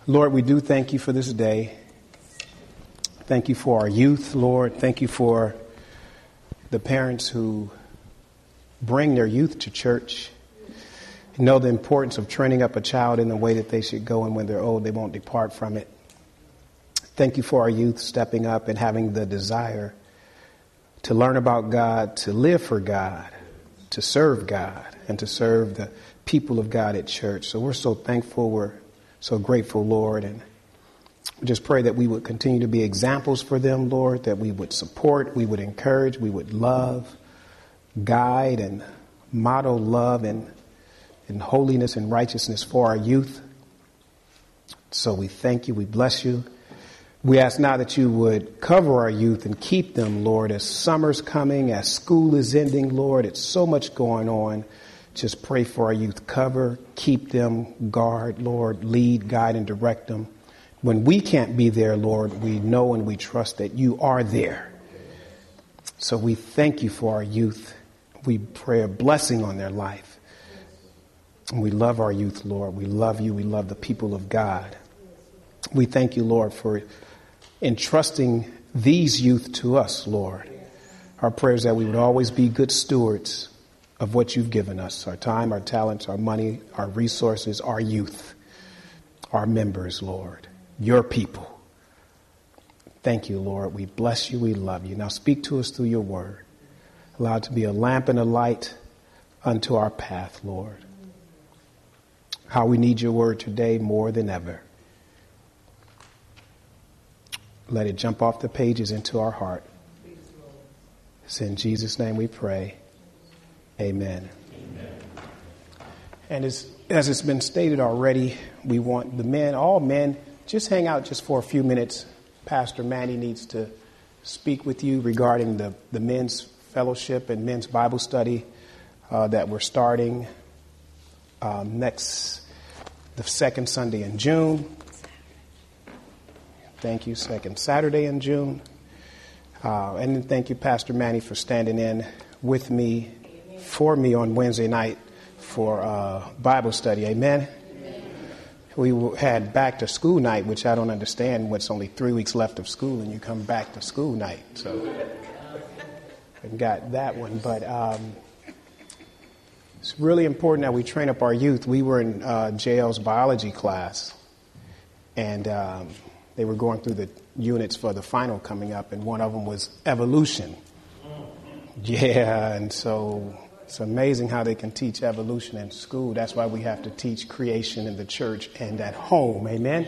Lord, we do thank you for this day. Thank you for our youth, Lord. Thank you for the parents who bring their youth to church. You know the importance of training up a child in the way that they should go, and when they're old, they won't depart from it. Thank you for our youth stepping up and having the desire to learn about God, to live for God, to serve God, and to serve the people of God at church. So we're so thankful. We're so grateful, Lord. And we just pray that we would continue to be examples for them, Lord, that we would support, we would encourage, we would love, guide, and model love and holiness and righteousness for our youth. So we thank you. We bless you. We ask now that you would cover our youth and keep them, Lord, as summer's coming, as school is ending, Lord. It's so much going on. Just pray for our youth. Cover, keep them, guard, Lord, lead, guide, and direct them. When we can't be there, Lord, we know and we trust that you are there. So we thank you for our youth. We pray a blessing on their life. And we love our youth, Lord. We love you. We love the people of God. We thank you, Lord, for entrusting these youth to us, Lord. Our prayer is that we would always be good stewards of what you've given us, our time, our talents, our money, our resources, our youth, our members, Lord, your people. Thank you, Lord. We bless you. We love you. Now speak to us through your word. Allow it to be a lamp and a light unto our path, Lord. How we need your word today more than ever. Let it jump off the pages into our heart. It's in Jesus' name we pray. Amen. Amen. And as it's been stated already, we want the men, all men, just hang out just for a few minutes. Pastor Manny needs to speak with you regarding the men's fellowship and men's Bible study that we're starting the second Sunday in June. Thank you. Second Saturday in June. And then thank you, Pastor Manny, for standing in with me, for me on Wednesday night for Bible study. Amen. We had back to school night, which I don't understand. What's only 3 weeks left of school and you come back to school night. So I got that one. But it's really important that we train up our youth. We were in JL's biology class, and they were going through the units for the final coming up, and one of them was evolution. Yeah, and so it's amazing how they can teach evolution in school. That's why we have to teach creation in the church and at home. Amen?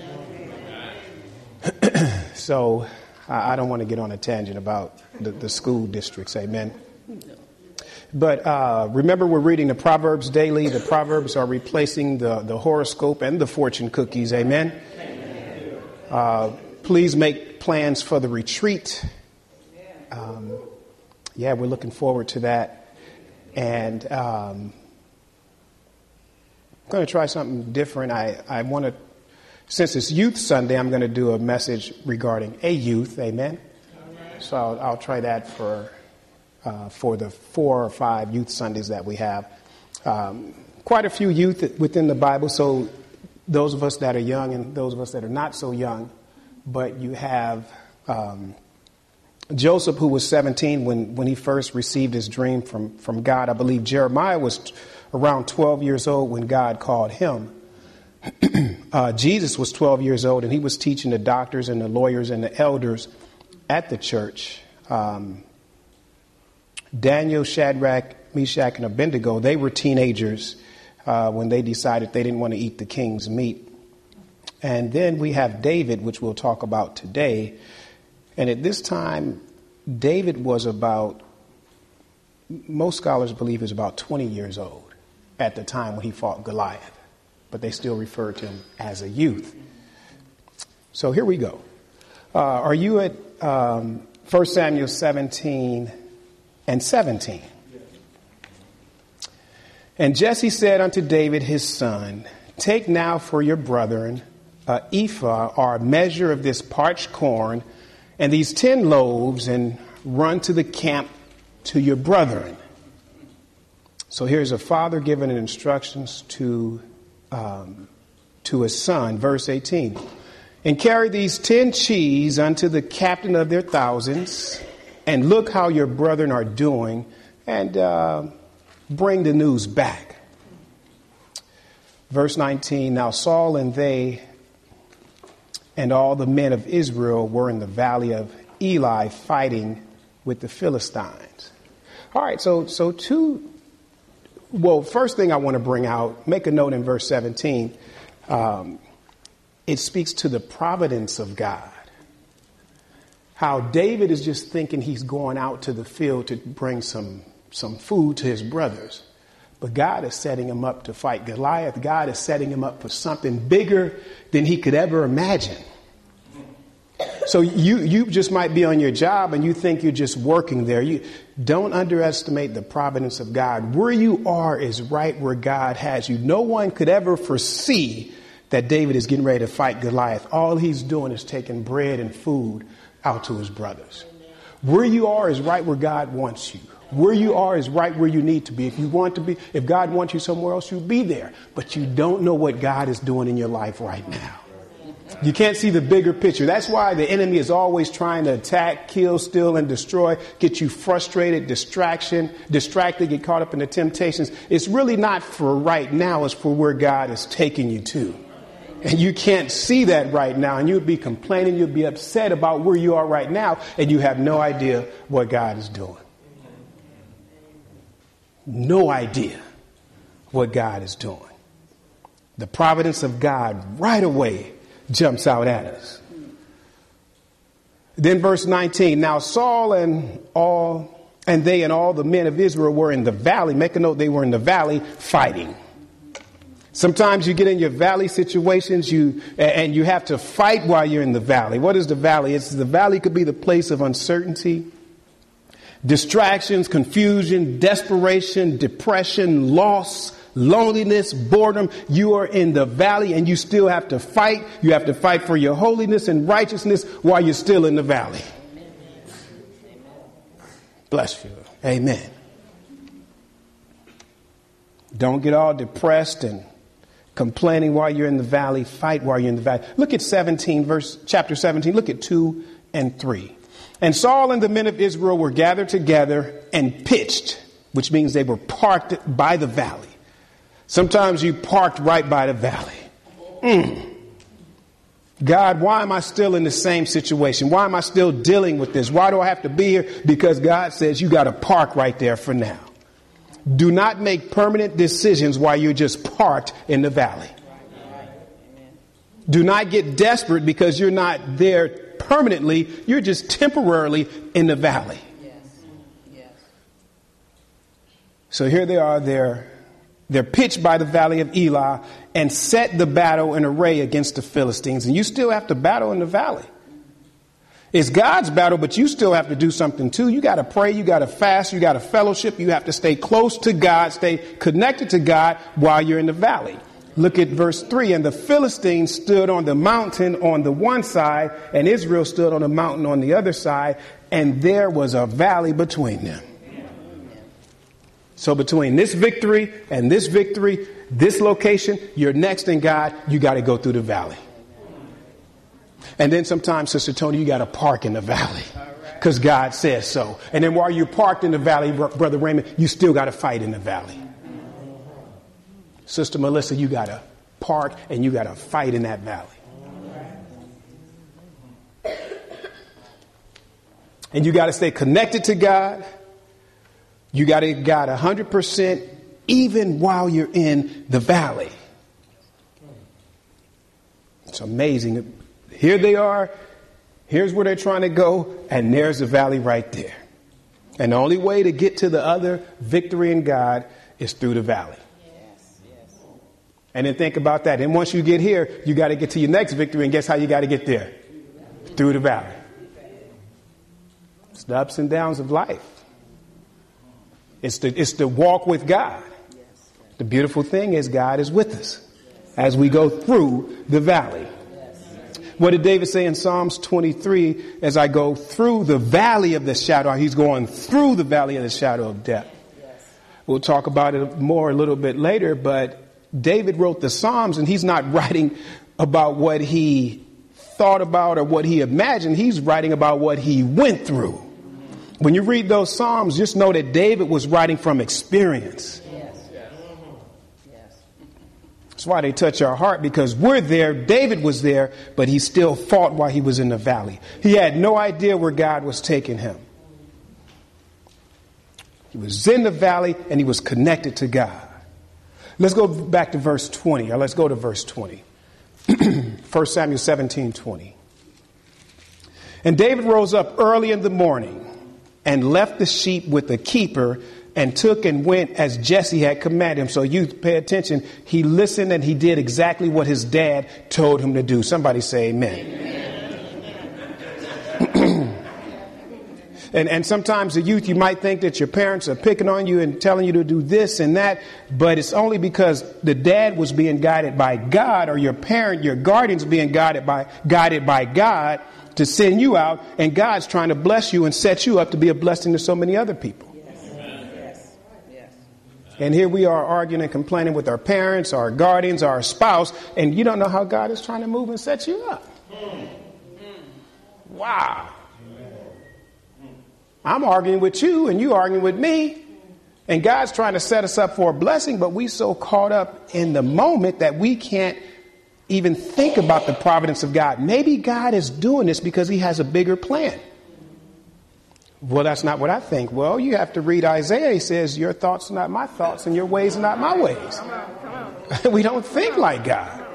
So I don't want to get on a tangent about the school districts. Amen? But remember, we're reading the Proverbs daily. The Proverbs are replacing the horoscope and the fortune cookies. Amen? Please make plans for the retreat. We're looking forward to that. And I'm going to try something different. I want to, since it's Youth Sunday, I'm going to do a message regarding a youth. Amen. So I'll try that for the 4 or 5 Youth Sundays that we have. Quite a few youth within the Bible. So those of us that are young and those of us that are not so young, but you have Joseph, who was 17 when he first received his dream from God. I believe Jeremiah was around 12 years old when God called him. Jesus was 12 years old, and he was teaching the doctors and the lawyers and the elders at the church. Daniel, Shadrach, Meshach, and Abednego, they were teenagers when they decided they didn't want to eat the king's meat. And then we have David, which we'll talk about today. And at this time, David was most scholars believe he was about 20 years old at the time when he fought Goliath. But they still refer to him as a youth. So here we go. Are you at 1 Samuel 17 and 17? And Jesse said unto David his son, Take now for your brethren an ephah or a measure of this parched corn and these 10 loaves, and run to the camp to your brethren. So here's a father giving instructions to to his son. Verse 18. And carry these 10 cheese unto the captain of their thousands, and look how your brethren are doing, and bring the news back. Verse 19. Now Saul and they and all the men of Israel were in the valley of Eli fighting with the Philistines. All right, so first thing I want to bring out, make a note in verse 17. It speaks to the providence of God. How David is just thinking he's going out to the field to bring some food to his brothers. But God is setting him up to fight Goliath. God is setting him up for something bigger than he could ever imagine. So you just might be on your job and you think you're just working there. You don't underestimate the providence of God. Where you are is right where God has you. No one could ever foresee that David is getting ready to fight Goliath. All he's doing is taking bread and food out to his brothers. Where you are is right where God wants you. Where you are is right where you need to be. If God wants you somewhere else, you'll be there. But you don't know what God is doing in your life right now. You can't see the bigger picture. That's why the enemy is always trying to attack, kill, steal, and destroy, get you frustrated, distracted, get caught up in the temptations. It's really not for right now. It's for where God is taking you to. And you can't see that right now. And you'll be complaining. You'll be upset about where you are right now. And you have no idea what God is doing. No idea what God is doing. The providence of God right away jumps out at us. Then verse 19. Now Saul and all the men of Israel were in the valley. Make a note, they were in the valley fighting. Sometimes you get in your valley situations, and you have to fight while you're in the valley. What is the valley? The valley could be the place of uncertainty, distractions, confusion, desperation, depression, loss, loneliness, boredom. You are in the valley and you still have to fight. You have to fight for your holiness and righteousness while you're still in the valley. Bless you. Amen. Don't get all depressed and complaining while you're in the valley. Fight while you're in the valley. Look at chapter 17. Look at 2 and 3. And Saul and the men of Israel were gathered together and pitched, which means they were parked by the valley. Sometimes you parked right by the valley. God, why am I still in the same situation? Why am I still dealing with this? Why do I have to be here? Because God says you got to park right there for now. Do not make permanent decisions while you're just parked in the valley. Do not get desperate because you're not there permanently. You're just temporarily in the valley. So here they are. They're pitched by the valley of Elah and set the battle in array against the Philistines. And you still have to battle in the valley. It's God's battle, but you still have to do something too. You got to pray. You got to fast. You got to fellowship. You have to stay close to God, stay connected to God while you're in the valley. Look at verse 3. And the Philistines stood on the mountain on the one side, and Israel stood on the mountain on the other side, and there was a valley between them. So between this victory and this victory, this location, you're next in God, you got to go through the valley. And then sometimes, Sister Tony, you got to park in the valley because God says so. And then while you're parked in the valley, Brother Raymond, you still got to fight in the valley. Sister Melissa, you got to park and you got to fight in that valley. And you got to stay connected to God. You got to God 100% even while you're in the valley. It's amazing. Here they are. Here's where they're trying to go. And there's the valley right there. And the only way to get to the other victory in God is through the valley. And then think about that. And once you get here, you got to get to your next victory. And guess how you got to get there? Through the valley. It's the ups and downs of life. It's the walk with God. The beautiful thing is God is with us as we go through the valley. What did David say in Psalms 23? As I go through the valley of the shadow, he's going through the valley of the shadow of death. We'll talk about it more a little bit later, but David wrote the Psalms, and he's not writing about what he thought about or what he imagined. He's writing about what he went through. When you read those Psalms, just know that David was writing from experience. That's why they touch our heart, because we're there. David was there, but he still fought while he was in the valley. He had no idea where God was taking him. He was in the valley and he was connected to God. Let's go back to verse 20. Or let's go to verse 20. 1 Samuel 17:20. And David rose up early in the morning and left the sheep with the keeper and took and went as Jesse had commanded him. So you pay attention. He listened and he did exactly what his dad told him to do. Somebody say amen. And sometimes the youth, you might think that your parents are picking on you and telling you to do this and that, but it's only because the dad was being guided by God, or your parent, your guardian's being guided by God to send you out, and God's trying to bless you and set you up to be a blessing to so many other people. And here we are arguing and complaining with our parents, our guardians, our spouse, and you don't know how God is trying to move and set you up. Wow. I'm arguing with you and you arguing with me, and God's trying to set us up for a blessing, but we so caught up in the moment that we can't even think about the providence of God. Maybe God is doing this because he has a bigger plan. Well, that's not what I think. Well, you have to read Isaiah. He says, your thoughts are not my thoughts and your ways are not my ways. We don't think like God.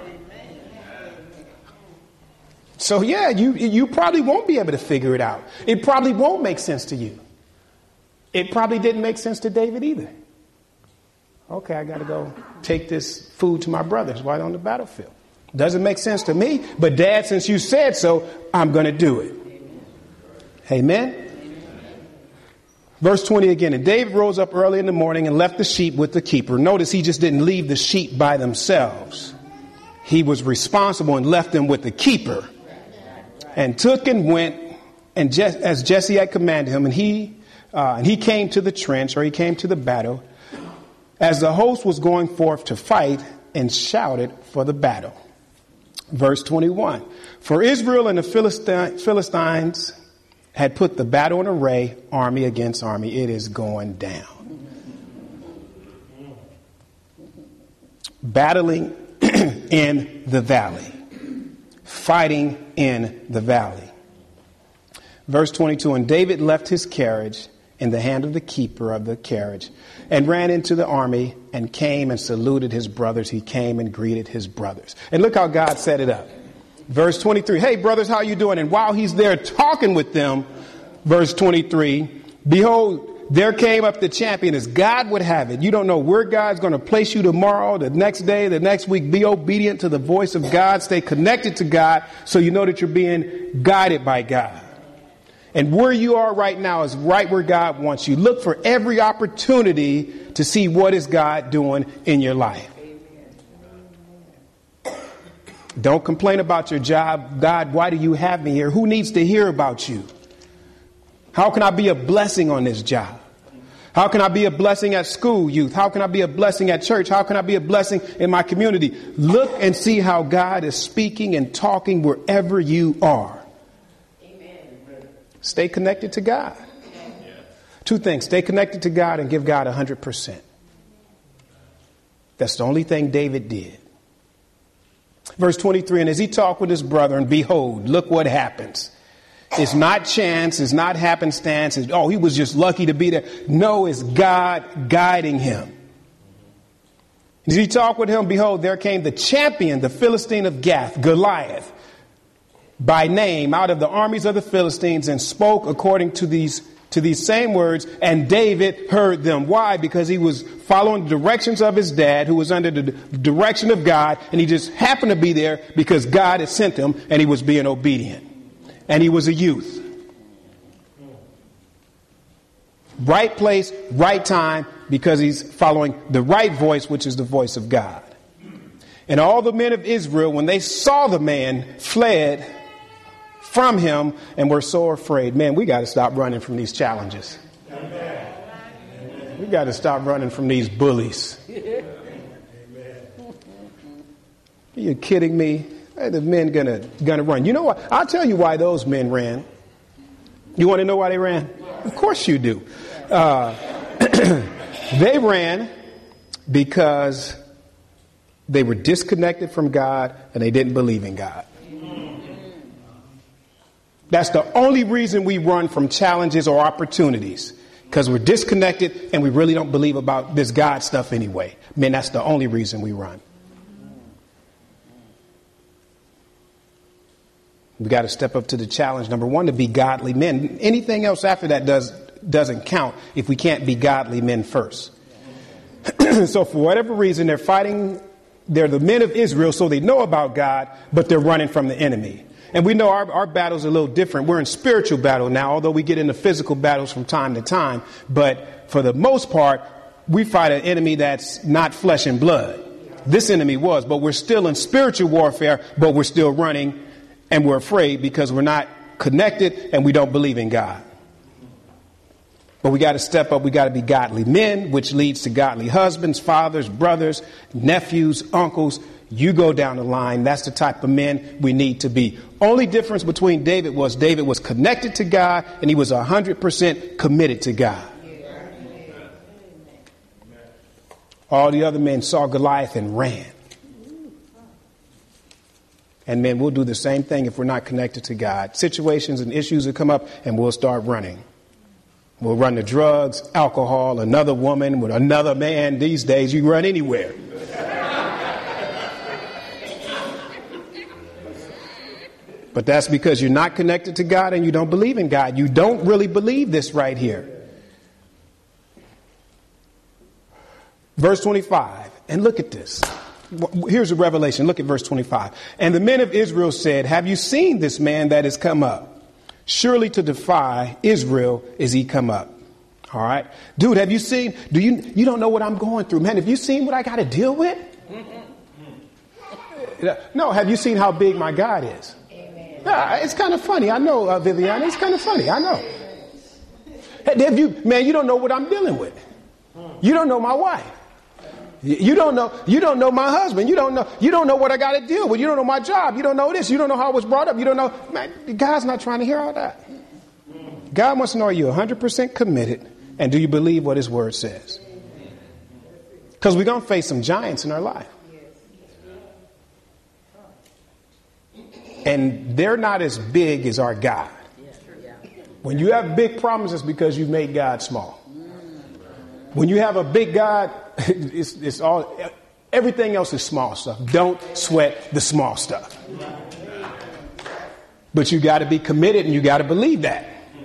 So, yeah, you probably won't be able to figure it out. It probably won't make sense to you. It probably didn't make sense to David either. Okay, I got to go take this food to my brothers while on the battlefield. Doesn't make sense to me, but Dad, since you said so, I'm going to do it. Amen. Verse 20 again. And David rose up early in the morning and left the sheep with the keeper. Notice he just didn't leave the sheep by themselves. He was responsible and left them with the keeper. And took and went, and as Jesse had commanded him, and he came to the trench, or he came to the battle, as the host was going forth to fight, and shouted for the battle. Verse 21. For Israel and the Philistines had put the battle in array, army against army. It is going down. Battling in the valley. Fighting in the valley. Verse 22. And David left his carriage in the hand of the keeper of the carriage and ran into the army and came and saluted his brothers. He came and greeted his brothers. And look how God set it up. Verse 23, hey, brothers, how you doing? And while he's there talking with them, verse 23, behold, there came up the champion as God would have it. You don't know where God's going to place you tomorrow, the next day, the next week. Be obedient to the voice of God. Stay connected to God so you know that you're being guided by God. And where you are right now is right where God wants you. Look for every opportunity to see what is God doing in your life. Don't complain about your job. God, why do you have me here? Who needs to hear about you? How can I be a blessing on this job? How can I be a blessing at school, youth? How can I be a blessing at church? How can I be a blessing in my community? Look and see how God is speaking and talking wherever you are. Amen. Stay connected to God. Two things. Stay connected to God and give God 100%. That's the only thing David did. Verse 23, and as he talked with his brother, and behold, look what happens. It's not chance. It's not happenstance. He was just lucky to be there. No, it's God guiding him. As he talked with him, behold, there came the champion, the Philistine of Gath, Goliath, by name, out of the armies of the Philistines, and spoke according to these same words, and David heard them. Why? Because he was following the directions of his dad, who was under the direction of God, and he just happened to be there because God had sent him, and he was being obedient. And he was a youth. Right place, right time, because he's following the right voice, which is the voice of God. And all the men of Israel, when they saw the man, fled from him and were so afraid. Man, we got to stop running from these challenges. We got to stop running from these bullies. Are you kidding me? Are the men gonna run? You know what? I'll tell you why those men ran. You want to know why they ran? Of course you do. They ran because they were disconnected from God and they didn't believe in God. That's the only reason we run from challenges or opportunities, because we're disconnected and we really don't believe about this God stuff anyway. Man, that's the only reason we run. We got to step up to the challenge. Number one, to be godly men. Anything else after that doesn't count if we can't be godly men first. So for whatever reason, they're fighting. They're the men of Israel, so they know about God, but they're running from the enemy. And we know our battles are a little different. We're in spiritual battle now, although we get into physical battles from time to time. But for the most part, we fight an enemy that's not flesh and blood. This enemy was, but we're still in spiritual warfare, but we're still running and we're afraid because we're not connected and we don't believe in God. But we got to step up. We got to be godly men, which leads to godly husbands, fathers, brothers, nephews, uncles. You go down the line. That's the type of men we need to be. Only difference between David was connected to God and he was 100% committed to God. All the other men saw Goliath and ran. And men, we'll do the same thing if we're not connected to God. Situations and issues will come up and we'll start running. We'll run to drugs, alcohol, another woman with another man. These days, you run anywhere. But that's because you're not connected to God and you don't believe in God. You don't really believe this right here. Verse 25. And look at this. Here's a revelation. Look at verse 25. And the men of Israel said, have you seen this man that has come up? Surely to defy Israel is he come up. All right. Dude, have you seen? You don't know what I'm going through, man. Have you seen what I got to deal with? No. Have you seen how big my God is? It's kind of funny. I know, Viviana. It's kind of funny. I know. Man, you don't know what I'm dealing with. You don't know my wife. You don't know my husband. You don't know what I got to deal with. You don't know my job. You don't know this. You don't know how I was brought up. You don't know. Man, God's not trying to hear all that. God wants to know, are you 100% committed? And do you believe what his word says? Because we're going to face some giants in our life. And they're not as big as our God. When you have big problems, it's because you've made God small. When you have a big God, it's all, everything else is small stuff. Don't sweat the small stuff. But you got to be committed and you got to believe that.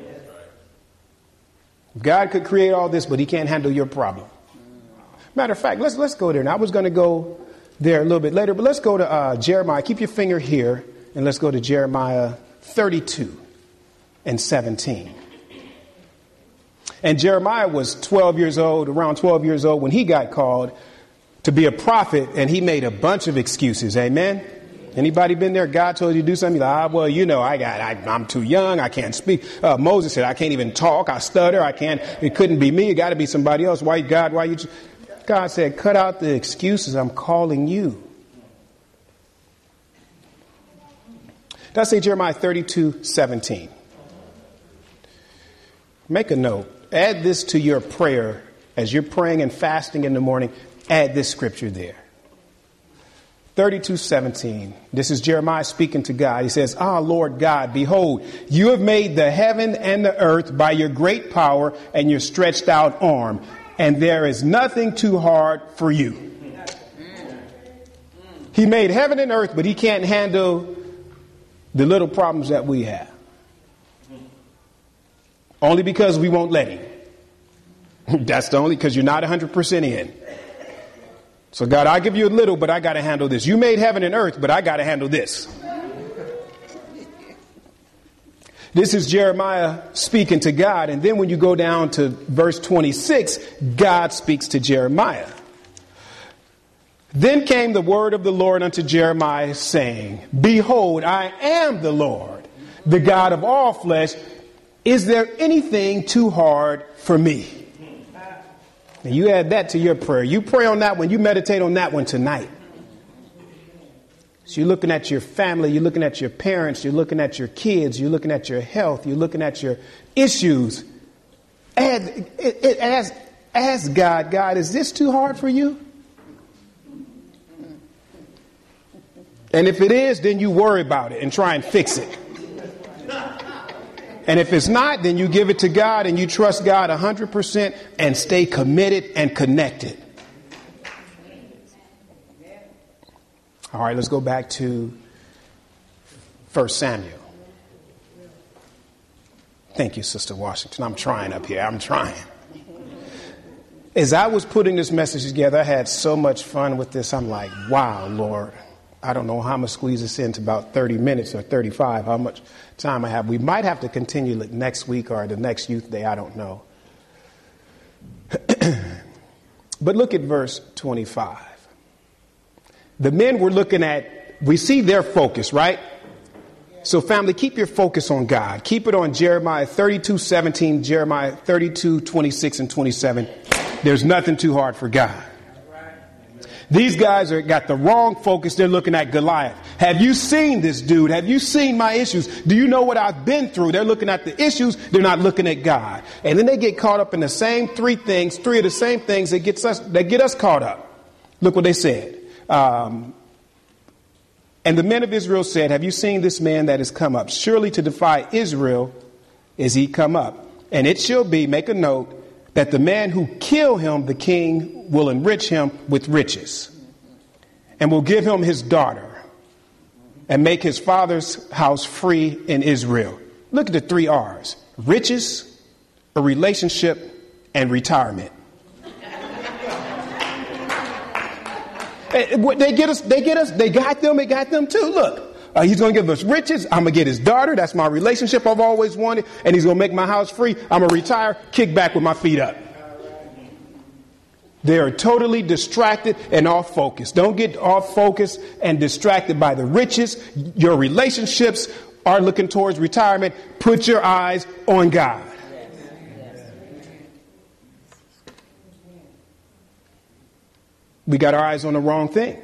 God could create all this, but he can't handle your problem. Matter of fact, let's go there. Now, I was going to go there a little bit later, but let's go to Jeremiah. Keep your finger here and let's go to Jeremiah 32 and 17. And Jeremiah was 12 years old, around 12 years old when he got called to be a prophet, and he made a bunch of excuses. Amen. Anybody been there? God told you to do something. You're like, well, I'm too young. I can't speak. Moses said, I can't even talk. I stutter. It couldn't be me. It got to be somebody else. Why, God? Why you? God said, cut out the excuses. I'm calling you. That's say Jeremiah 32:17. Make a note. Add this to your prayer as you're praying and fasting in the morning. Add this scripture there. 32:17. This is Jeremiah speaking to God. He says, Lord God, behold, you have made the heaven and the earth by your great power and your stretched out arm, and there is nothing too hard for you. He made heaven and earth, but he can't handle the little problems that we have. Only because we won't let him. That's the only, because you're not 100% in. So God, I give you a little, but I got to handle this. You made heaven and earth, but I got to handle this. This is Jeremiah speaking to God. And then when you go down to verse 26, God speaks to Jeremiah. Then came the word of the Lord unto Jeremiah, saying, behold, I am the Lord, the God of all flesh. Is there anything too hard for me? And you add that to your prayer. You pray on that one. You meditate on that one tonight. So you're looking at your family, you're looking at your parents, you're looking at your kids, you're looking at your health, you're looking at your issues. And ask God, is this too hard for you? And if it is, then you worry about it and try and fix it. And if it's not, then you give it to God and you trust God 100% and stay committed and connected. All right, let's go back to 1 Samuel. Thank you, Sister Washington. I'm trying up here. I'm trying. As I was putting this message together, I had so much fun with this. I'm like, wow, Lord. I don't know how I'm going to squeeze this into about 30 minutes or 35, how much time I have. We might have to continue it next week or the next youth day. I don't know. But look at verse 25. The men were looking at, we see their focus, right? So family, keep your focus on God. Keep it on Jeremiah 32:17, Jeremiah 32:26 and 27. There's nothing too hard for God. These guys got the wrong focus. They're looking at Goliath. Have you seen this dude? Have you seen my issues? Do you know what I've been through? They're looking at the issues. They're not looking at God. And then they get caught up in the same three of the same things that get us caught up. Look what they said. And the men of Israel said, have you seen this man that has come up? Surely to defy Israel is he come up. And it shall be, make a note, that the man who kill him, the king, will enrich him with riches and will give him his daughter and make his father's house free in Israel. Look at the 3 R's: riches, a relationship, and retirement. They got them too. Look, he's going to give us riches. I'm going to get his daughter. That's my relationship I've always wanted. And he's going to make my house free. I'm going to retire, kick back with my feet up. They are totally distracted and off focus. Don't get off focus and distracted by the riches. Your relationships are looking towards retirement. Put your eyes on God. We got our eyes on the wrong thing.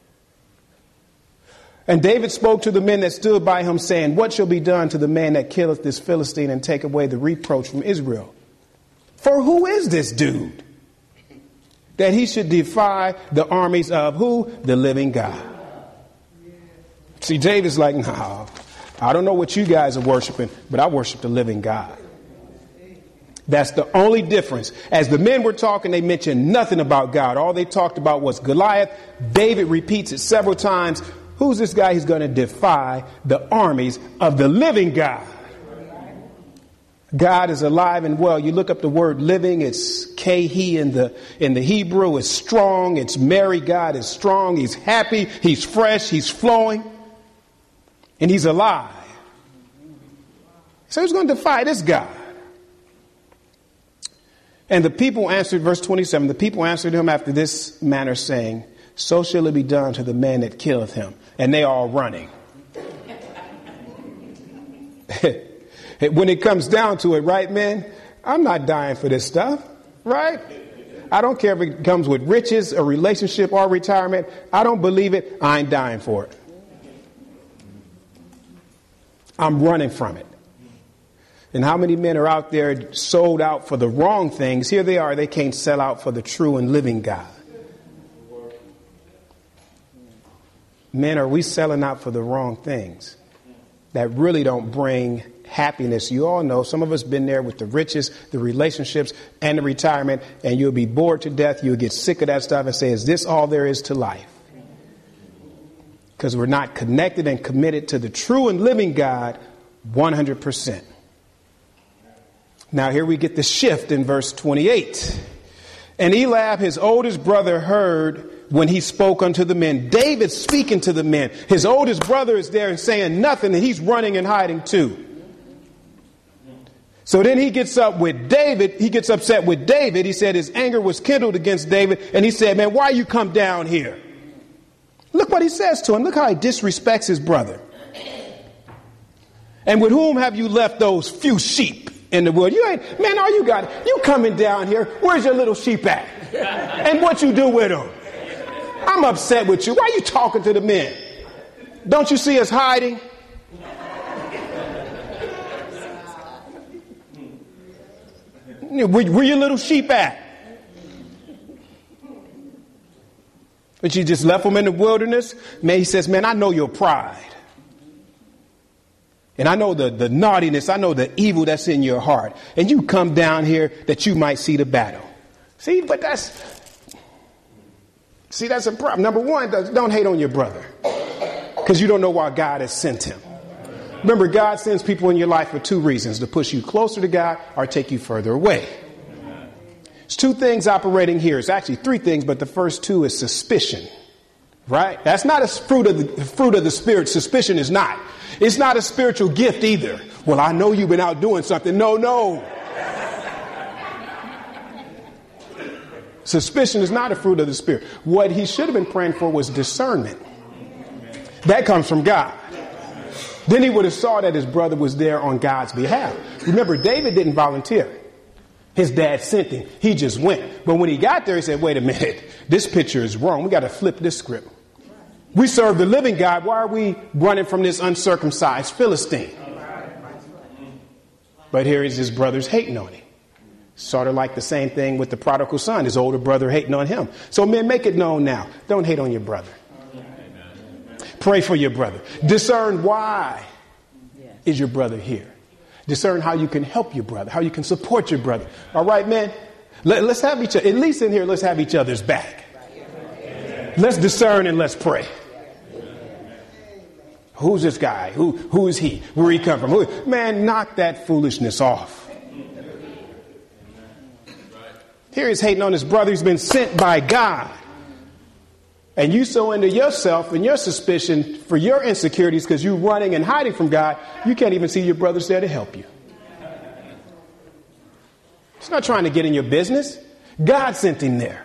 And David spoke to the men that stood by him, saying, what shall be done to the man that killeth this Philistine and take away the reproach from Israel? For who is this dude that he should defy the armies of who? The living God. See, David's like, no, I don't know what you guys are worshiping, but I worship the living God. That's the only difference. As the men were talking, they mentioned nothing about God. All they talked about was Goliath. David repeats it several times. Who's this guy? He's going to defy the armies of the living God. God is alive and well. You look up the word living. It's Kehi in the Hebrew. It's strong. It's merry. God is strong. He's happy. He's fresh. He's flowing. And he's alive. So he's going to defy this God. And the people answered, verse 27, the people answered him after this manner, saying, so shall it be done to the man that killeth him. And they all running. When it comes down to it, right, man? I'm not dying for this stuff, right? I don't care if it comes with riches, a relationship, or retirement. I don't believe it. I ain't dying for it. I'm running from it. And how many men are out there sold out for the wrong things? Here they are. They can't sell out for the true and living God. Men, are we selling out for the wrong things that really don't bring happiness? You all know, some of us been there with the riches, the relationships, and the retirement, and you'll be bored to death. You'll get sick of that stuff and say, is this all there is to life? Because we're not connected and committed to the true and living God 100%. Now here we get the shift in verse 28. And Eliab, his oldest brother, heard when he spoke unto the men. David speaking to the men. His oldest brother is there and saying nothing, and he's running and hiding too. So then he gets up with David. He gets upset with David. He said his anger was kindled against David. And he said, man, why you come down here? Look what he says to him. Look how he disrespects his brother. And with whom have you left those few sheep in the wood? You ain't, man, all you got, you coming down here. Where's your little sheep at? And what you do with them? I'm upset with you. Why are you talking to the men? Don't you see us hiding? Where your little sheep at? But you just left them in the wilderness. Man, he says, man, I know your pride. And I know the naughtiness. I know the evil that's in your heart. And you come down here that you might see the battle. See, but that's a problem. Number one, don't hate on your brother. Because you don't know why God has sent him. Remember, God sends people in your life for two reasons: to push you closer to God or take you further away. There's two things operating here. It's actually three things, but the first two is suspicion. Right? That's not a fruit of the Spirit. Suspicion is not. It's not a spiritual gift either. Well, I know you've been out doing something. No. Suspicion is not a fruit of the Spirit. What he should have been praying for was discernment. That comes from God. Then he would have saw that his brother was there on God's behalf. Remember, David didn't volunteer. His dad sent him. He just went. But when he got there, he said, wait a minute. This picture is wrong. We got to flip this script. We serve the living God. Why are we running from this uncircumcised Philistine? But here is his brothers hating on him. Sort of like the same thing with the prodigal son. His older brother hating on him. So men, make it known now. Don't hate on your brother. Pray for your brother. Discern why is your brother here. Discern how you can help your brother, how you can support your brother. All right, man. Let's have each other, at least in here, let's have each other's back. Let's discern and let's pray. Who's this guy? Who is he? Where he come from? Man, knock that foolishness off. Here he's hating on his brother. He's been sent by God. And you so into yourself and your suspicion for your insecurities because you're running and hiding from God, you can't even see your brothers there to help you. He's not trying to get in your business. God sent him there.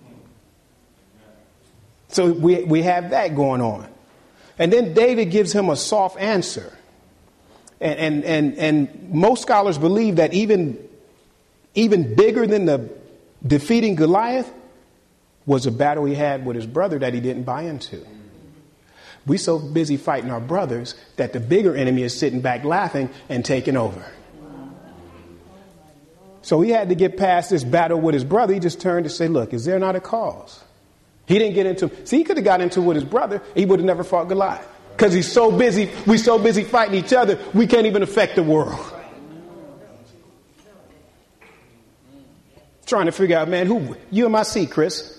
So we have that going on. And then David gives him a soft answer. And most scholars believe that even bigger than the defeating Goliath was a battle he had with his brother that he didn't buy into. We're so busy fighting our brothers that the bigger enemy is sitting back laughing and taking over. So he had to get past this battle with his brother. He just turned to say, look, is there not a cause? He didn't get into, see, he could have got into it with his brother. He would have never fought Goliath. Because we're so busy fighting each other, we can't even affect the world. Trying to figure out, man, who, you in my seat, Chris.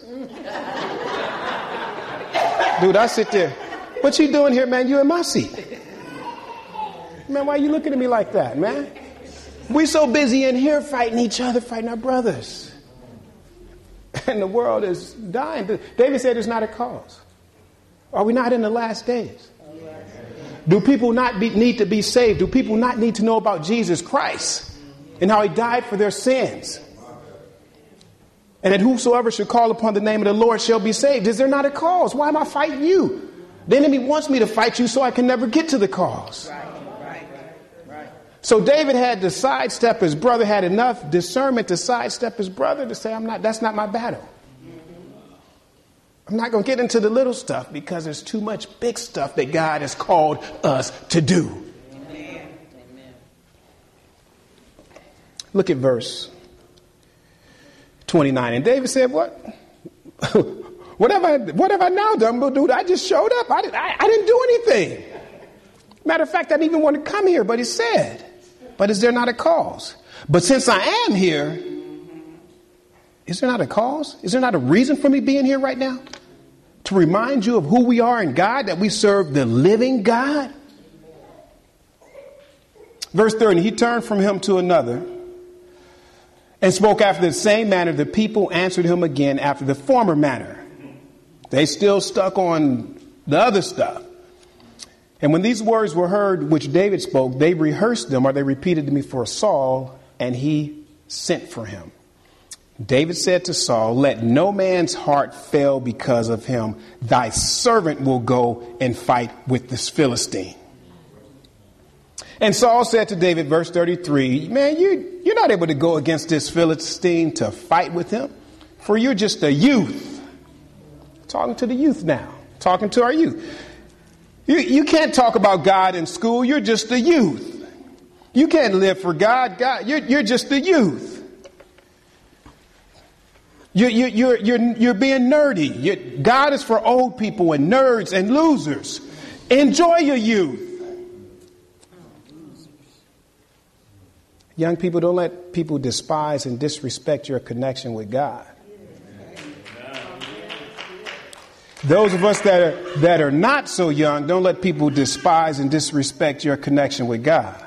Dude, I sit there. What you doing here, man? You in my seat. Man, why are you looking at me like that, man? We so busy in here fighting each other, fighting our brothers. And the world is dying. David said there's not a cause. Are we not in the last days? Do people not need to be saved? Do people not need to know about Jesus Christ and how he died for their sins? And that whosoever should call upon the name of the Lord shall be saved. Is there not a cause? Why am I fighting you? The enemy wants me to fight you so I can never get to the cause. Right. So David had to sidestep his brother, had enough discernment to sidestep his brother to say, that's not my battle. I'm not going to get into the little stuff because there's too much big stuff that God has called us to do. Amen. Look at verse 29. And David said, what have I now done? Well, dude, I just showed up. I didn't do anything. Matter of fact, I didn't even want to come here, but he said, but is there not a cause? But since I am here, is there not a cause? Is there not a reason for me being here right now? To remind you of who we are in God, that we serve the living God? Verse 30, he turned from him to another and spoke after the same manner. The people answered him again after the former manner. They still stuck on the other stuff. And when these words were heard, which David spoke, they rehearsed them, or they repeated them before Saul, and he sent for him. David said to Saul, let no man's heart fail because of him. Thy servant will go and fight with this Philistine. And Saul said to David, verse 33, man, you're not able to go against this Philistine to fight with him, for you're just a youth. Talking to the youth now, talking to our youth. You can't talk about God in school. You're just a youth. You can't live for God. You're just a youth. You're being nerdy. God is for old people and nerds and losers. Enjoy your youth. Young people, don't let people despise and disrespect your connection with God. Those of us that are not so young, don't let people despise and disrespect your connection with God.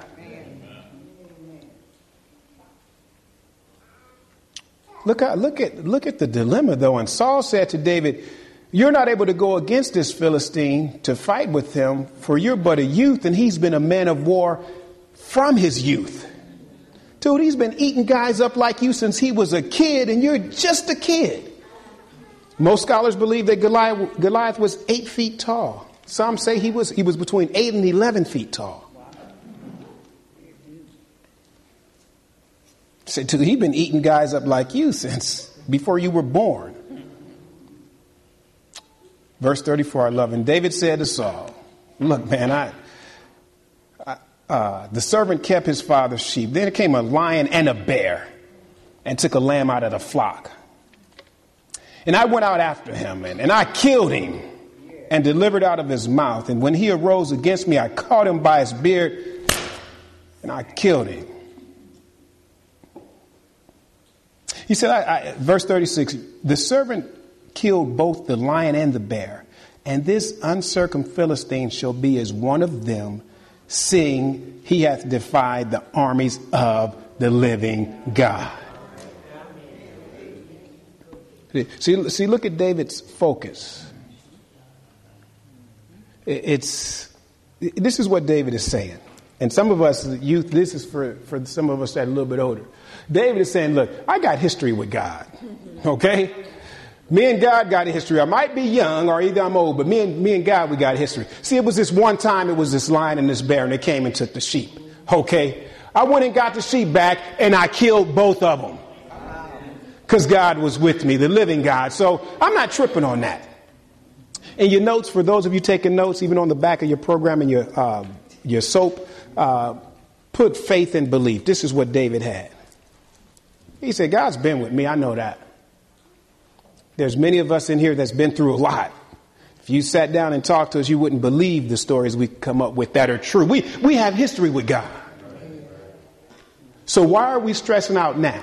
Look at the dilemma, though. And Saul said to David, "You're not able to go against this Philistine to fight with him, for you're but a youth, and he's been a man of war from his youth." Dude, he's been eating guys up like you since he was a kid, and you're just a kid. Most scholars believe that Goliath was 8 feet tall. Some say he was between 8 and 11 feet tall. So he's been eating guys up like you since before you were born. Verse 34, I love. And David said to Saul, "Look, man, the servant kept his father's sheep. Then came a lion and a bear and took a lamb out of the flock. And I went out after him and I killed him and delivered out of his mouth. And when he arose against me, I caught him by his beard and I killed him." He said, verse 36, "The servant killed both the lion and the bear, and this uncircumcised Philistine shall be as one of them, seeing he hath defied the armies of the living God." See, look at David's focus. This is what David is saying. And some of us youth, this is for some of us that are a little bit older. David is saying, look, I got history with God. Okay? Me and God got a history. I might be young or either I'm old, but me and God, we got a history. See, it was this one time, it was this lion and this bear, and they came and took the sheep. Okay? I went and got the sheep back, and I killed both of them. Because God was with me, the living God. So I'm not tripping on that. In your notes, for those of you taking notes, even on the back of your program and your soap, put faith and belief. This is what David had. He said, God's been with me. I know that. There's many of us in here that's been through a lot. If you sat down and talked to us, you wouldn't believe the stories we come up with that are true. We have history with God. So why are we stressing out now?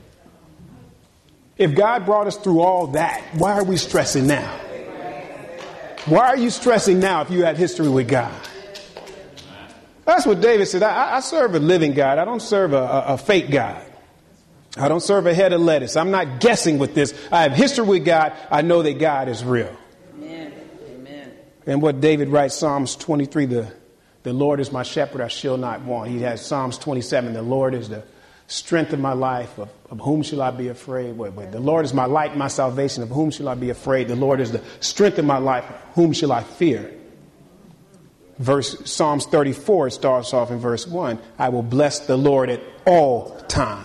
If God brought us through all that, why are we stressing now? Why are you stressing now if you had history with God? That's what David said. I serve a living God. I don't serve a fake God. I don't serve a head of lettuce. I'm not guessing with this. I have history with God. I know that God is real. Amen. Amen. And what David writes, Psalms 23, the Lord is my shepherd, I shall not want. He has Psalms 27, the Lord is the strength of my life. Of whom shall I be afraid? Wait. The Lord is my light, my salvation. Of whom shall I be afraid? The Lord is the strength of my life. Whom shall I fear? Psalms 34 starts off in verse 1. I will bless the Lord at all times.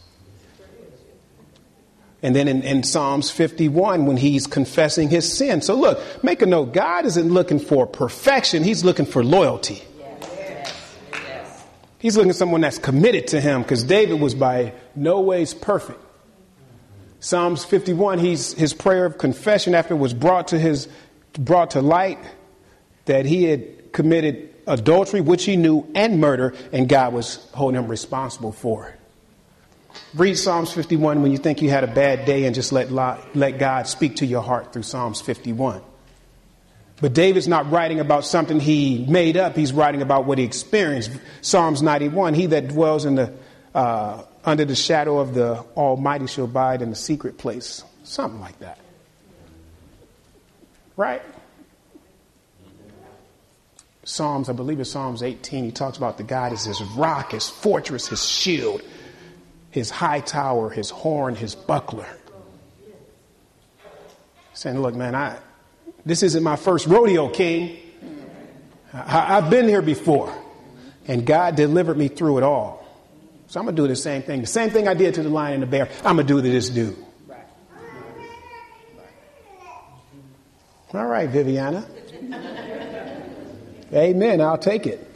And then in Psalms 51, when he's confessing his sin. So look, make a note. God isn't looking for perfection. He's looking for loyalty. Yes. He's looking for someone that's committed to him, because David was by no ways perfect. Psalms 51, his prayer of confession after it was brought to light that he had committed adultery, which he knew, and murder, and God was holding him responsible for it. Read Psalms 51 when you think you had a bad day, and just let God speak to your heart through Psalms 51. But David's not writing about something he made up. He's writing about what he experienced. Psalms 91, he that dwells in under the shadow of the Almighty shall abide in the secret place. Something like that. Right? I believe it's Psalms 18. He talks about the God is his rock, his fortress, his shield, his high tower, his horn, his buckler. Saying, look, man, this isn't my first rodeo, King. I've been here before. And God delivered me through it all. So I'm going to do the same thing. The same thing I did to the lion and the bear, I'm going to do to this dude. All right, Viviana. Amen. I'll take it.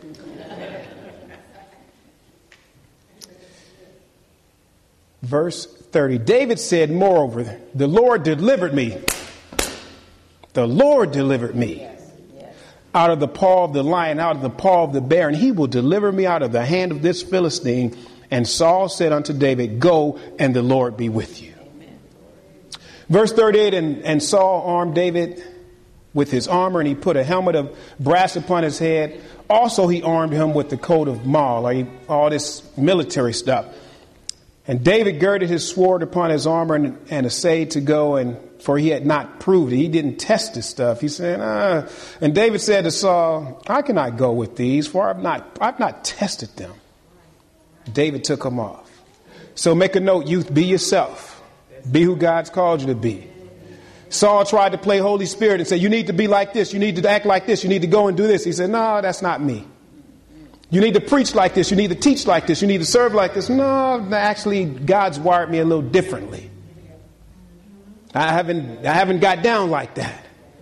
Verse 30. David said, moreover, the Lord delivered me. The Lord delivered me out of the paw of the lion, out of the paw of the bear, and he will deliver me out of the hand of this Philistine. And Saul said unto David, go, and the Lord be with you. Amen. Verse 38, and Saul armed David with his armor, and he put a helmet of brass upon his head. Also he armed him with the coat of maul, all this military stuff. And David girded his sword upon his armor and essayed to go, and for he had not proved it. He didn't test this stuff. He said, And David said to Saul, I cannot go with these, for I've not tested them. David took them off. So make a note, youth, be yourself. Be who God's called you to be. Saul tried to play Holy Spirit and say, you need to be like this. You need to act like this. You need to go and do this. He said, no, that's not me. You need to preach like this. You need to teach like this. You need to serve like this. No, actually, God's wired me a little differently. I haven't got down like that.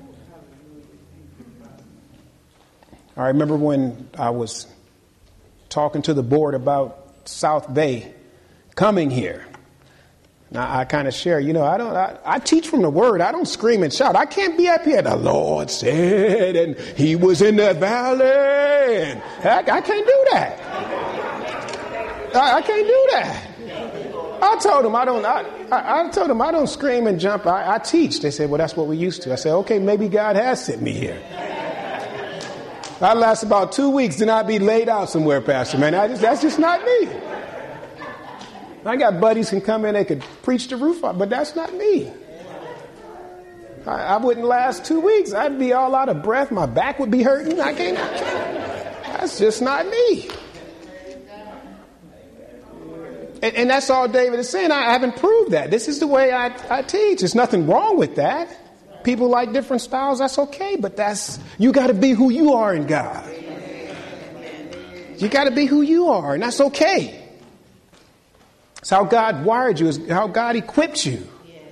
I remember when I was talking to the board about South Bay coming here. Now, I kind of share, I teach from the word. I don't scream and shout. I can't be up here. The Lord said, and he was in the valley. And I can't do that. I can't do that. I told them I don't scream and jump. I teach. They said, well, that's what we used to. I said, okay, maybe God has sent me here. I last about 2 weeks, then I'd be laid out somewhere, Pastor, man. That's just not me. I got buddies can come in, they could preach the roof off, but that's not me. I wouldn't last 2 weeks. I'd be all out of breath. My back would be hurting. I can't. That's just not me. And that's all David is saying. I haven't proved that. This is the way I teach. There's nothing wrong with that. People like different styles. That's okay. But you got to be who you are in God. You got to be who you are. And that's okay. It's how God wired you. It's how God equipped you.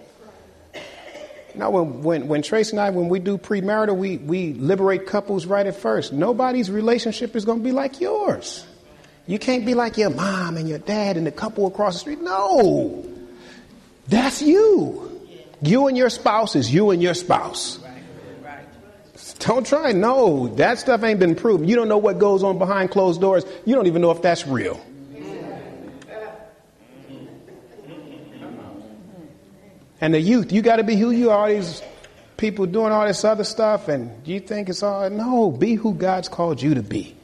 Now, when Trace and I, when we do premarital, we liberate couples right at first. Nobody's relationship is going to be like yours. You can't be like your mom and your dad and the couple across the street. No, that's you. You and your spouse is you and your spouse. Don't try. No, that stuff ain't been proven. You don't know what goes on behind closed doors. You don't even know if that's real. And the youth, you got to be who you are. These people doing all this other stuff, and you think it's all. No, be who God's called you to be.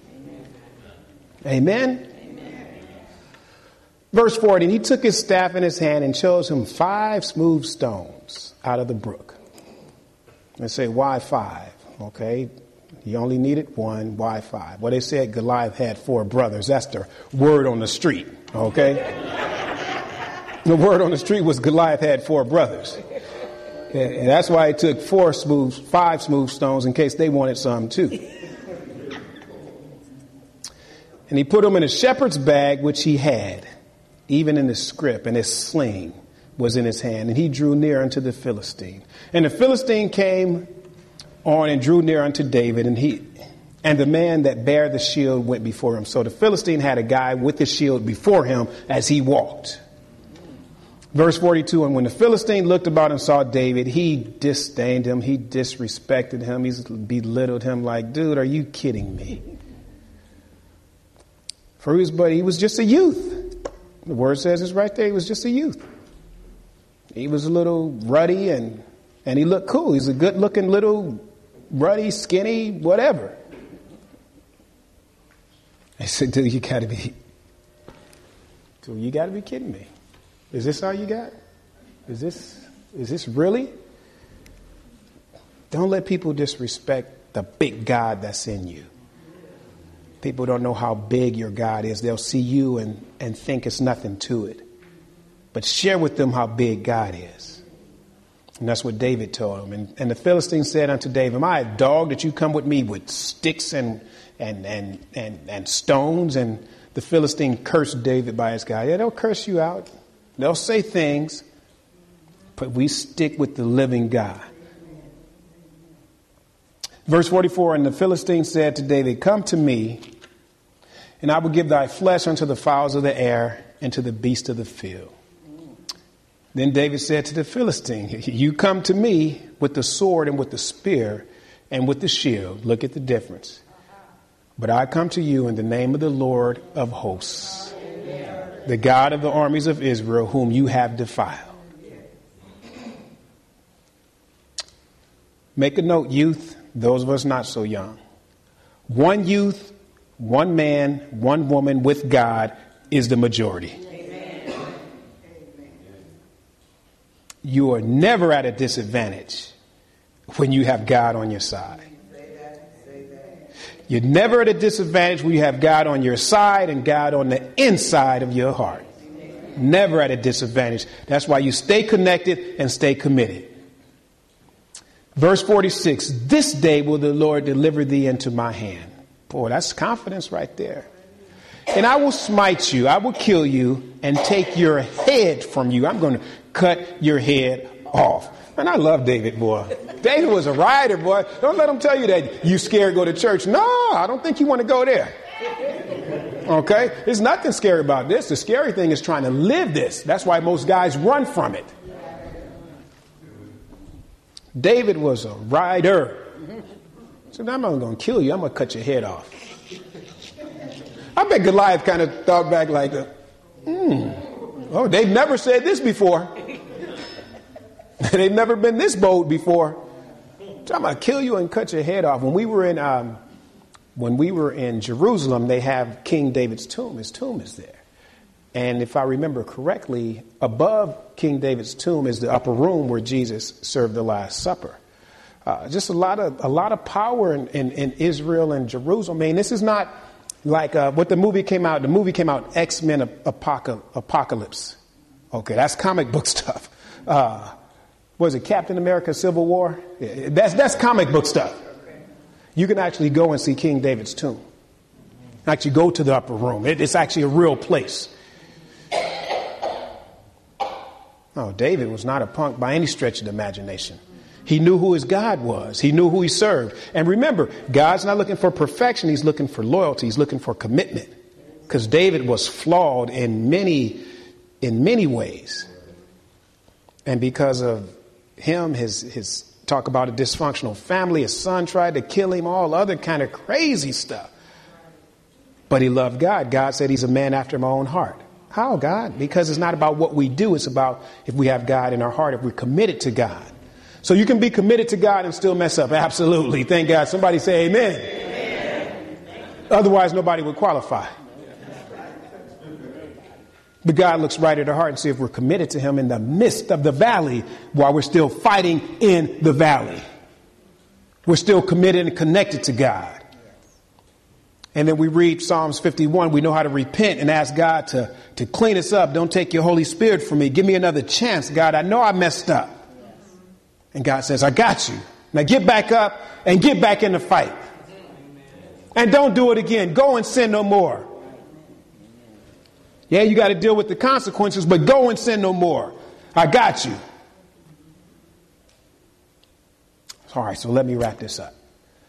Amen? Amen. Verse 40, and he took his staff in his hand and chose him 5 smooth stones out of the brook. And say, why 5? Okay, he only needed 1. Why 5? Well, they said Goliath had 4 brothers. That's the word on the street. Okay? The word on the street was Goliath had 4 brothers. And that's why he took 5 smooth stones in case they wanted some too. And he put them in a shepherd's bag, which he had, even in his scrip, and his sling was in his hand. And he drew near unto the Philistine. And the Philistine came on and drew near unto David, and the man that bare the shield went before him. So the Philistine had a guy with the shield before him as he walked. Verse 42, and when the Philistine looked about and saw David, he disdained him. He disrespected him. He belittled him like, dude, are you kidding me? For he was just a youth. The word says it's right there. He was just a youth. He was a little ruddy and he looked cool. He's a good looking little ruddy, skinny, whatever. I said, dude, you gotta be kidding me. Is this all you got? Is this really? Don't let people disrespect the big God that's in you. People don't know how big your God is. They'll see you and think it's nothing to it. But share with them how big God is. And that's what David told him. And the Philistine said unto David, am I a dog that you come with me with sticks and stones? And the Philistine cursed David by his God. Yeah, they'll curse you out. They'll say things, but we stick with the living God. Verse 44, and the Philistines said to David, come to me, and I will give thy flesh unto the fowls of the air and to the beasts of the field. Then David said to the Philistine, you come to me with the sword and with the spear and with the shield. Look at the difference. But I come to you in the name of the Lord of hosts, the God of the armies of Israel, whom you have defiled. Make a note, youth, those of us not so young. One youth, one man, one woman with God is the majority. Amen. You are never at a disadvantage when you have God on your side. You're never at a disadvantage when you have God on your side and God on the inside of your heart. Never at a disadvantage. That's why you stay connected and stay committed. Verse 46, this day will the Lord deliver thee into my hand. Boy, that's confidence right there. And I will smite you, I will kill you, and take your head from you. I'm going to cut your head off. And I love David, boy. David was a rider, boy. Don't let him tell you that you scared to go to church. No, I don't think you want to go there. Okay? There's nothing scary about this. The scary thing is trying to live this. That's why most guys run from it. David was a rider. So I'm not going to kill you. I'm going to cut your head off. I bet Goliath kind of thought back like, oh, they've never said this before. They've never been this bold before. So I'm going to kill you and cut your head off. When we were in Jerusalem, they have King David's tomb. His tomb is there. And if I remember correctly, above King David's tomb is the upper room where Jesus served the Last Supper. Just a lot of power in Israel and Jerusalem. I mean, this is not like what the movie came out. The movie came out, X-Men Apocalypse. Okay, that's comic book stuff. Was it Captain America Civil War? Yeah, that's comic book stuff. You can actually go and see King David's tomb. Actually go to the upper room. It's actually a real place. Oh, David was not a punk by any stretch of the imagination. He knew who his God was. He knew who he served. And remember, God's not looking for perfection. He's looking for loyalty. He's looking for commitment. Because David was flawed in many ways. And because of him, his talk about a dysfunctional family, his son tried to kill him, all other kind of crazy stuff. But he loved God. God said he's a man after my own heart. How, God? Because it's not about what we do. It's about if we have God in our heart, if we're committed to God. So you can be committed to God and still mess up. Absolutely. Thank God. Somebody say amen. Amen. Otherwise, nobody would qualify. But God looks right at our heart and see if we're committed to him in the midst of the valley while we're still fighting in the valley. We're still committed and connected to God. And then we read Psalms 51. We know how to repent and ask God to clean us up. Don't take your Holy Spirit from me. Give me another chance. God, I know I messed up. And God says, I got you. Now get back up and get back in the fight. And don't do it again. Go and sin no more. Yeah, you got to deal with the consequences, but go and sin no more. I got you. All right, so let me wrap this up.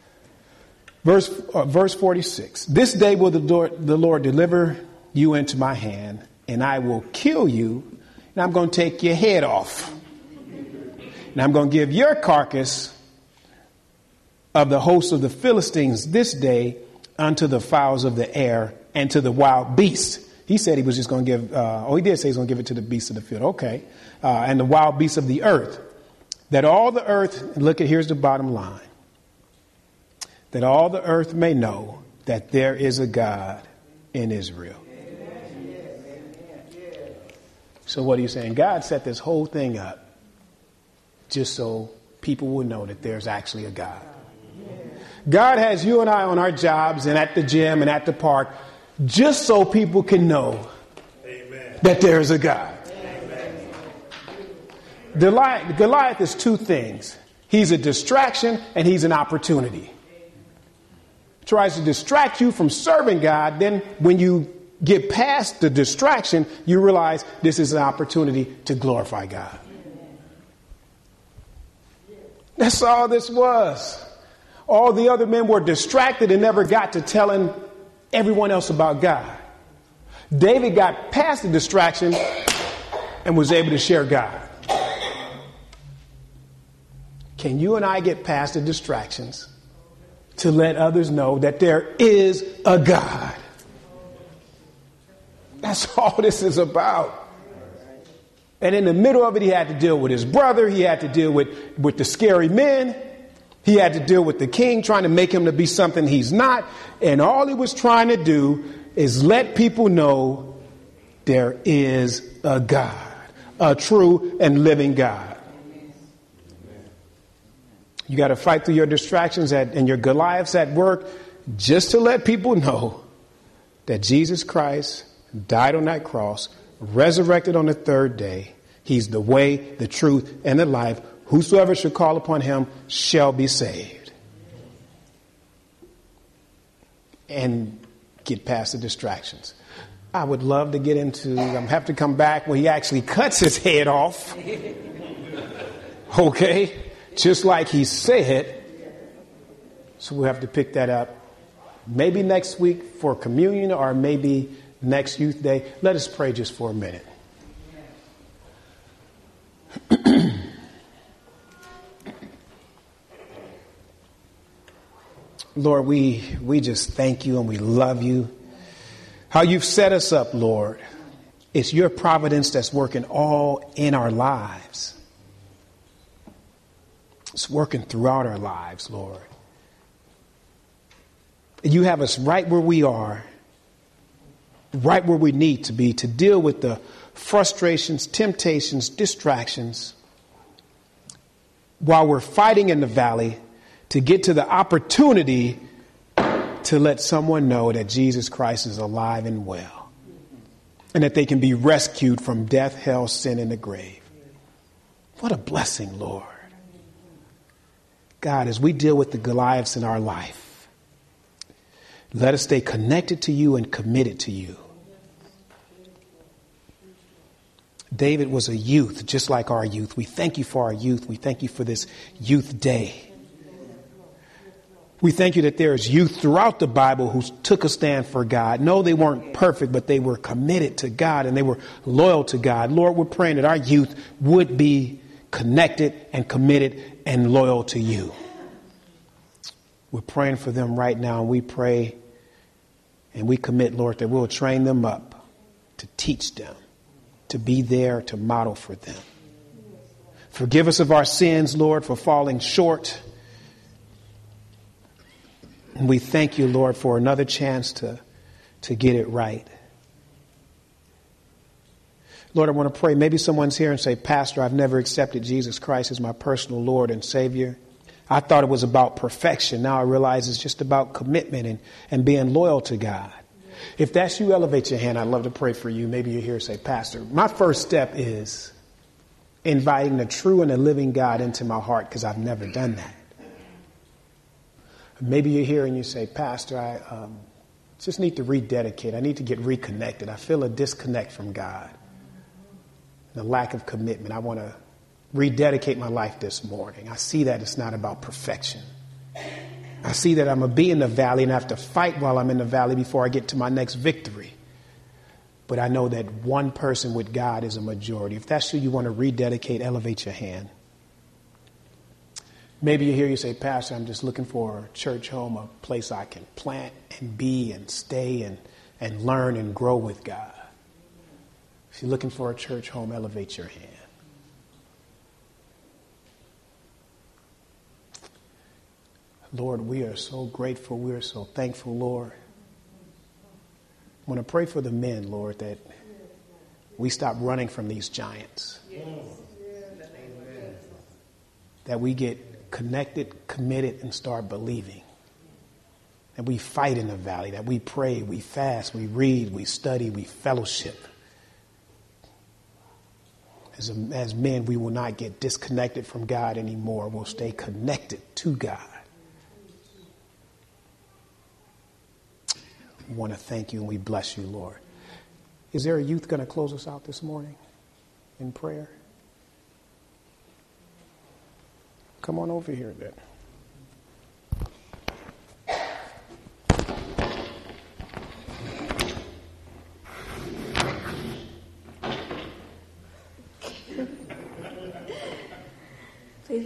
Verse 46. This day will the Lord deliver you into my hand, and I will kill you, and I'm going to take your head off. And I'm going to give your carcass of the host of the Philistines this day unto the fowls of the air and to the wild beasts. He said he was just going to give, he did say he's going to give it to the beasts of the field. Okay. And the wild beasts of the earth. That all the earth, here's the bottom line. That all the earth may know that there is a God in Israel. So what are you saying? God set this whole thing up just so people will know that there's actually a God. God has you and I on our jobs and at the gym and at the park just so people can know that there's a God. Goliath is two things. He's a distraction and he's an opportunity. Tries to distract you from serving God. Then when you get past the distraction, you realize this is an opportunity to glorify God. That's all this was. All the other men were distracted and never got to telling everyone else about God. David got past the distraction and was able to share God. Can you and I get past the distractions to let others know that there is a God? That's all this is about. And in the middle of it, he had to deal with his brother. He had to deal with the scary men. He had to deal with the king trying to make him to be something he's not. And all he was trying to do is let people know there is a God, a true and living God. You got to fight through your distractions and your Goliaths at work just to let people know that Jesus Christ died on that cross, resurrected on the third day. He's the way, the truth, and the life. Whosoever should call upon him shall be saved. And get past the distractions. I would love to get into, I'm have to come back where he actually cuts his head off. Okay? Just like he said. So we'll have to pick that up. Maybe next week for communion or maybe next youth day. Let us pray just for a minute. Lord, we just thank you and we love you. How you've set us up, Lord. It's your providence that's working all in our lives. It's working throughout our lives, Lord. You have us right where we are, right where we need to be to deal with the frustrations, temptations, distractions while we're fighting in the valley to get to the opportunity to let someone know that Jesus Christ is alive and well and that they can be rescued from death, hell, sin, and the grave. What a blessing, Lord. God, as we deal with the Goliaths in our life, let us stay connected to you and committed to you. David was a youth, just like our youth. We thank you for our youth. We thank you for this youth day. We thank you that there is youth throughout the Bible who took a stand for God. No, they weren't perfect, but they were committed to God and they were loyal to God. Lord, we're praying that our youth would be connected and committed and loyal to you. We're praying for them right now, and we pray and we commit, Lord, that we'll train them up to teach them, to be there, to model for them. Forgive us of our sins, Lord, for falling short. And we thank you, Lord, for another chance to get it right. Lord, I want to pray. Maybe someone's here and say, Pastor, I've never accepted Jesus Christ as my personal Lord and Savior. I thought it was about perfection. Now I realize it's just about commitment and being loyal to God. If that's you, elevate your hand. I'd love to pray for you. Maybe you're here and say, Pastor, my first step is inviting the true and the living God into my heart because I've never done that. Maybe you're here and you say, Pastor, I just need to rededicate. I need to get reconnected. I feel a disconnect from God. The lack of commitment. I want to rededicate my life this morning. I see that it's not about perfection. I see that I'm going to be in the valley and I have to fight while I'm in the valley before I get to my next victory. But I know that one person with God is a majority. If that's who you want to rededicate, elevate your hand. Maybe you hear you say, Pastor, I'm just looking for a church home, a place I can plant and be and stay and learn and grow with God. If you're looking for a church home, elevate your hand. Lord, we are so grateful. We are so thankful, Lord. I want to pray for the men, Lord, that we stop running from these giants. That we get connected, committed, and start believing. That we fight in the valley, that we pray, we fast, we read, we study, we fellowship. As men, we will not get disconnected from God anymore. We'll stay connected to God. We want to thank you and we bless you, Lord. Is there a youth going to close us out this morning in prayer? Come on over here then.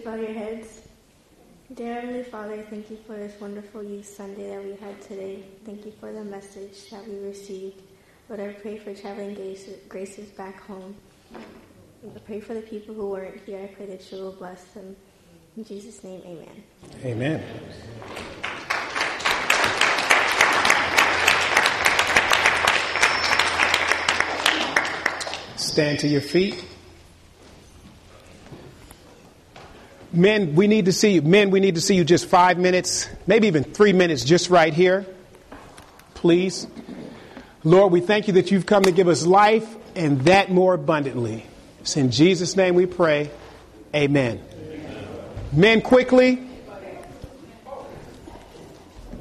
bow your heads? Dear Heavenly Father, thank you for this wonderful Youth Sunday that we had today. Thank you for the message that we received. Lord, I pray for traveling graces back home. I pray for the people who weren't here. I pray that you will bless them. In Jesus' name, amen. Amen. Stand to your feet. Men, we need to see you. Men, we need to see you just 5 minutes, maybe even 3 minutes, just right here. Please. Lord, we thank you that you've come to give us life and that more abundantly. It's in Jesus' name we pray. Amen. Men, quickly.